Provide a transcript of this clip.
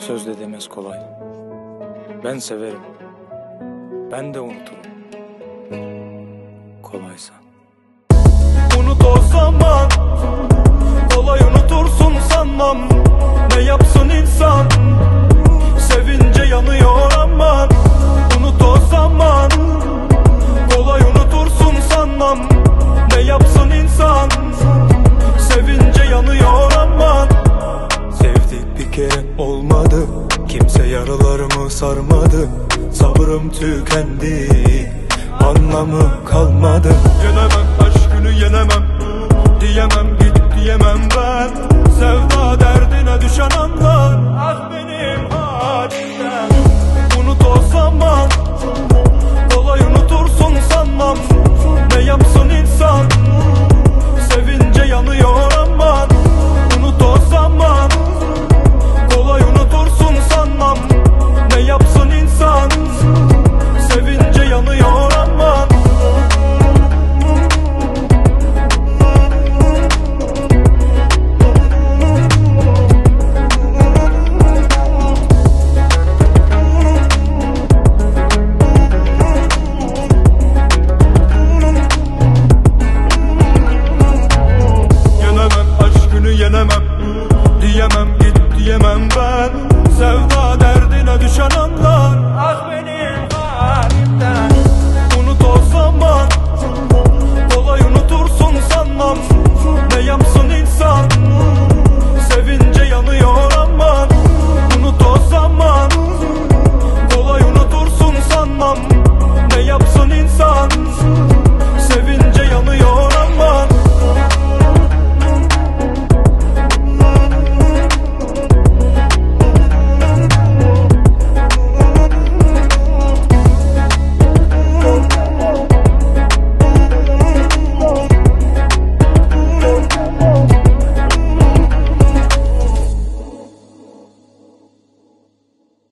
Sözle demez kolay. Ben severim, ben de unuturum. Kolaysa. Unut o zaman, kolay unutursun sanmam. Ne yapsın insan, sevince yanıyor aman. Unut o zaman, kolay unutursun sanmam. Ne yapsın insan, sevince yanıyor aman. Sevdik bir kere olmadı, kimse yaralarımı sarmadı. Sabrım tükendi, anlamı kalmadı. Yenemem aşkını yenemem, diyemem git diyemem ben. Sevda derdine düşen anlar, ah benim halimden. Unut o zaman, kolay unutursun sanmam. Ne yapsın insan, sevince yanıyor aman. Unut o zaman, kolay unutursun sanmam. Ne yapsın insan, sevince yanıyor aman. Yenemem aşkını yenemem, diyemem git diyemem ben. Sevda derdine düşen anlar, ah benim